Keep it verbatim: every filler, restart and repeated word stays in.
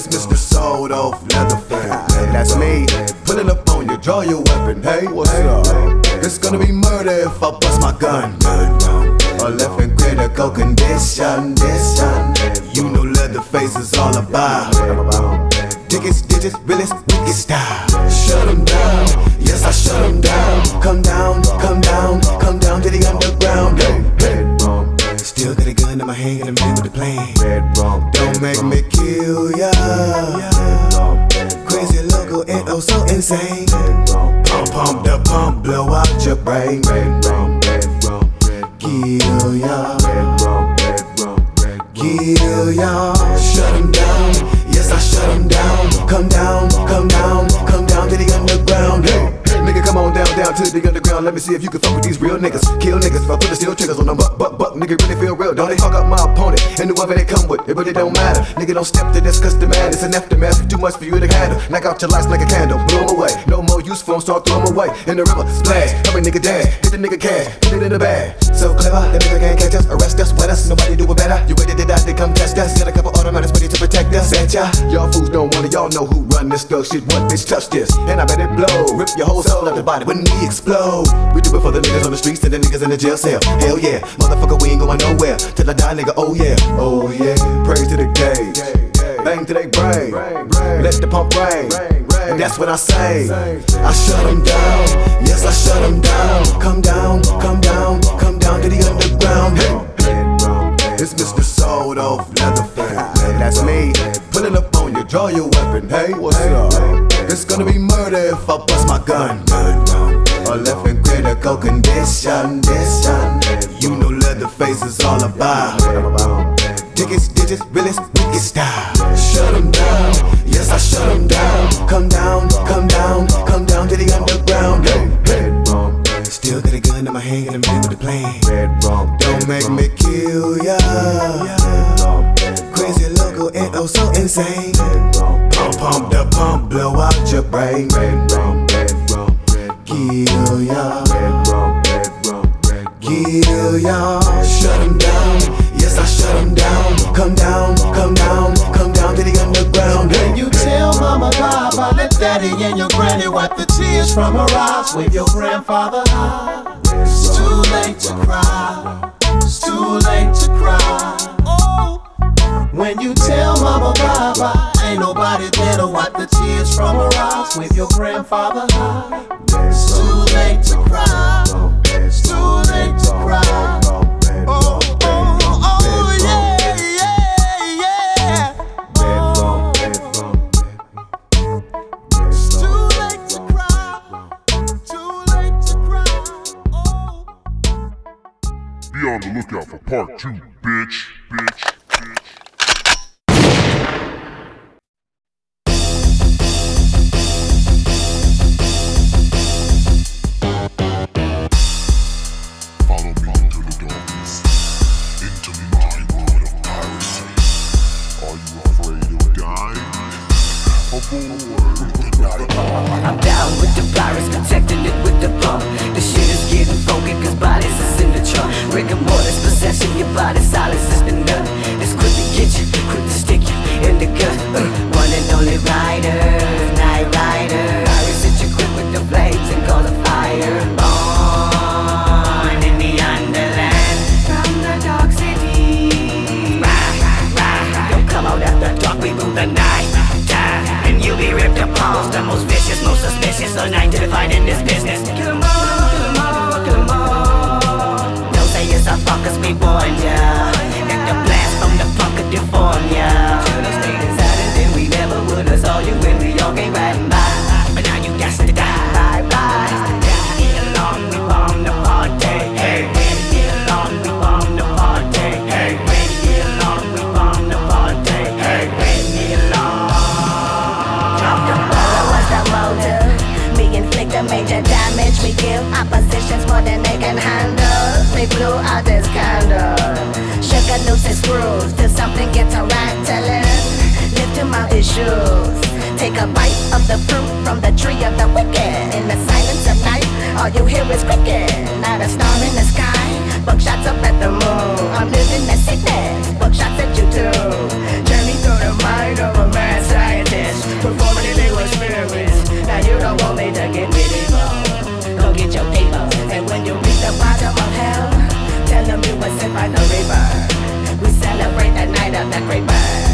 It's Mister Sold Off Leatherface. That's me. Put it up on you, draw your weapon. Hey, what's up? It's gonna be murder if I bust my gun. Or left in critical condition. You know Leatherface is all about tickets, digits, realest, wicked style. Shut 'em down, yes I shut 'em down. Come down, come down, come down to the underground. Still got a gun in my hand and I'm in with the plan. Don't make me kill ya. Crazy local and oh so insane. Pump, pump the pump, blow out your brain. Kill ya, kill ya. Shut 'em down, yes I shut 'em down. Come down, come down, come down to the underground. Hey, nigga, come on down, down to the underground. Let me see if you can fuck with these real niggas. Kill niggas if I put the steel triggers on them. Buck, buck, buck, nigga really feel real. Don't they hug up my opponent and whoever they come with, it really don't matter. Nigga, don't step to this cause the man it's an aftermath. Too much for you to handle. Knock out your lights like a candle, blow 'em away. No more use for 'em, start throw 'em away. In the river, splash, every nigga dash. Hit the nigga cash, put it in the bag. So clever, the nigga can't catch us, arrest us, wet us. Nobody do it better. You ready to die, they come test us. Got a couple automatics ready to protect us. Bet ya, y'all fools don't want it, y'all know who run this thug shit. What bitch touch this, and I bet it blow. Rip your whole soul out the body when we explode. We do it for the niggas on the streets and the niggas in the jail cell. Hell yeah, motherfucker, we ain't going nowhere till I die, nigga. Oh yeah, oh yeah. Praise to the gauge, bang to they brain. Let the pump rain, and that's what I say. I shut 'em down, yes I shut 'em down. Come down, come down, come down to the underground. Hey, it's Mister Sold Off Leatherface. That's me. Put it up on you, draw your weapon. Hey, what's up? It's gonna be murder if I bust my gun. Or left in critical condition. You know Leatherface is all about tickets, digits, realest, wicked style. Shut 'em down, yes I shut 'em down. Come down, come down, come down to the underground. Still got a gun in my hand and I'm in with the plan. Don't make me kill ya. Crazy local and oh so insane. Pump, pump the pump, blow out your brain. Kill ya, kill ya. Shut 'em down, yes I shut 'em down. Come down, come down, come down to the underground. When you tell mama, papa, let daddy and your granny wipe the tears from her eyes. Wave your grandfather high. It's too late to cry. It's too late to cry. Oh. When you tell mama, papa, ain't nobody there to wipe the tears from her eyes. Wave your grandfather high. It's too late to cry. It's too late to cry. Oh, oh, oh, yeah, yeah, yeah. Oh. It's too late to cry. Too late to cry. Oh. Be on the lookout for part two, bitch, bitch, bitch. I'm down with the virus, protecting it with the pump. The shit is getting funky cause bodies is in the trunk. Rigor mortis, possession, your body silence is the nut. It's quick to get you, quick to stick you in the gut. uh, One and only rider, night rider. Virus hit you quick with the flames and cause a fire. Born in the underland, from the dark city. Rah, rah, don't come out after dark, we rule the night. And you'll be ripped apart. The most vicious, most suspicious, unidentified in this business. Kill 'em all, kill 'em all, kill 'em all. Don't say it's a fuck cause we warned ya. And the blast from the punk could deform ya. Should've stayed inside and then we never would've saw you when we all came riding by. But now you got to die, bye bye. Get along, we bomb the party. Hey, get along, we bomb the party. Hey, get along, we bomb the party. Hey, get along. Major damage, we give oppositions more than they can handle. We blew out this candle. Sugar looses screws till something gets a rattling. Lift him out his shoes. Take a bite of the fruit from the tree of the wicked. In the silence of night, all you hear is cricket. Not a star in the sky, buckshots up at the moon. I'm living the sickness, buckshots at you too. Journey through the mind of a man. down that grapevine.